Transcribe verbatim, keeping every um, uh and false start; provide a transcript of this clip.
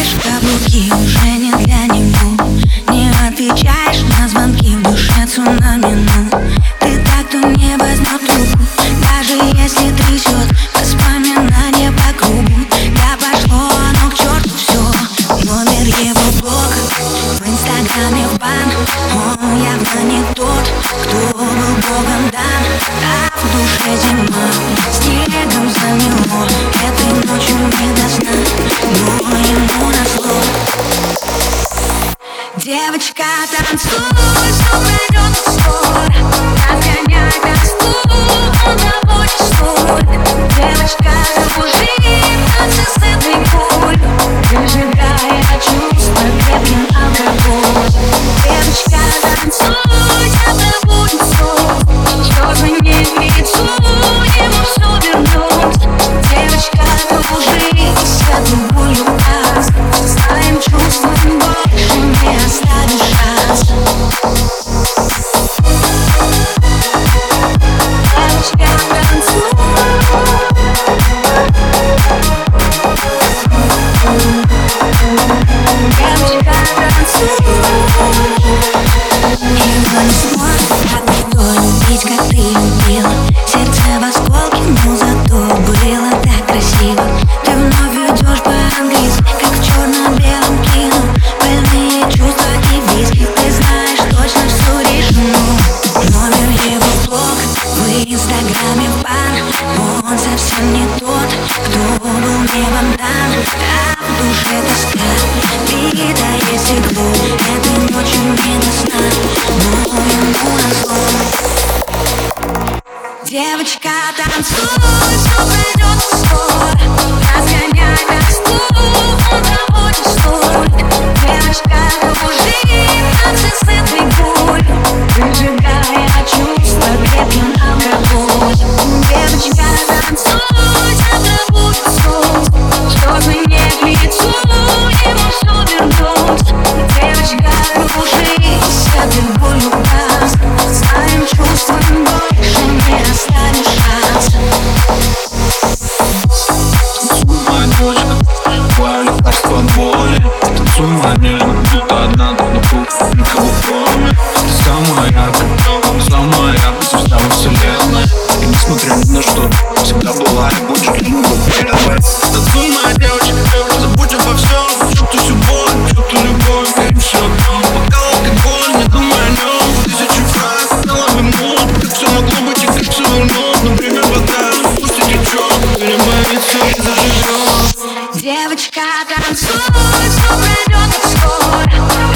Надеваешь каблуки, уже не для него. Не отвечаешь на звонки, в душе цунами, ну ты так, кто не возьмет трубку, даже если трясет воспоминания по кругу. Я пошло, оно к черту все. Номер его блог, в инстаграме в бан. Он явно не тот, кто был богом дан. А в душе зима, снегом замело. Этой ночью не до сна, но ему назло. Девочка, танцуй, все пройдет скоро. Разгоняй косту, он наводит соль. Девочка, закружи в танце с этой болью, выжигая чувства крепким алкоголем. Девочка, танцуй, тебя будет сон. Слезы не к лицу, ему все вернуть. Девочка, закружи с этой болью глаз. Своим чувством больше не оставишь шанс. Девочка, танцуй. Девочка, танцуй. Его не сможет так никто любить, как ты любила. Сердце в осколке, но зато было так красиво. Ты вновь идешь по-английски, как в черно-белом кино. Больные чувства и виски, ты знаешь точно все решено. Номер его блог, в инстаграме в бан. Он совсем не тот, кто был небом дан. А в душе тоска, битое стекло. Этой ночью не до сна, но ему назло. Девочка, танцуй, все пройдет скоро. Разгоняй косту, он наводит соль. Девочка, закружи в танце с этой болью, выжигая чувства крепким алкоголем. Девочка, танцуй, тебя будет сон. Слезы не к лицу, ему все вернуть. Девочка, закружи с этой болью глаз. Своим чувством больше не оставишь шанс. Моя дочка, твое лекарство от боли. Танцуй, моя нежно, будто одна, тут на круг, никого кроме. Ты самая яркая, самая яркая звезда во вселенной. И несмотря ни на что, всегда была и будет любовь первой. Танцуй, моя девочка, забудь обо всем. Чувствуй всю боль, чувствуй любовь, верим все одно. Пока алкоголь, не думай о нем. Тысячу фраз, на лаве мод. Как все могло быть и как все вернет. Но время вода, пусть и течет. Ты не боится и заживет. Девочка, танцуй, все пройдет скоро.